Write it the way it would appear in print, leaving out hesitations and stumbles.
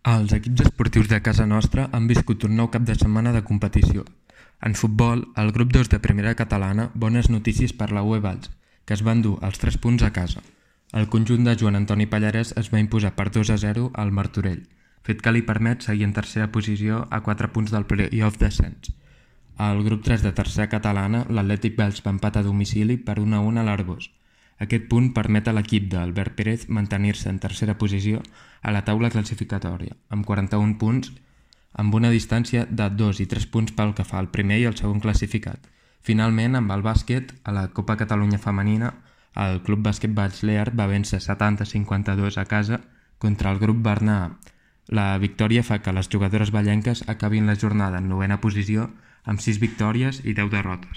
Els equips esportius de casa nostra han viscut un nou cap de setmana de competició. En futbol, el grup 2 de primera catalana, bones notícies per la UE Valls, que es va endur els 3 punts a casa. El conjunt de Joan Antoni Pallarès es va imposar per 2-0 al Martorell, fet que li permet seguir en tercera posició a 4 punts del play-off d'ascens. Al grup 3 de tercera catalana, l'Atlètic Valls va empatar a domicili per 1-1 a l'Arboç. Aquest punt permet a l'equip d'Albert Pérez mantenir-se en tercera posició a la taula classificatòria, amb 41 punts, amb una distància de 2 i 3 punts pel que fa al primer i el segon classificat. Finalment, amb el bàsquet, a la Copa Catalunya Femenina, el Club Bàsquet Valls Lear va vèncer 70-52 a casa contra el grup Bernà. La victòria fa que les jugadores vallenques acabin la jornada en 9a posició amb 6 victòries i 10 derrotes.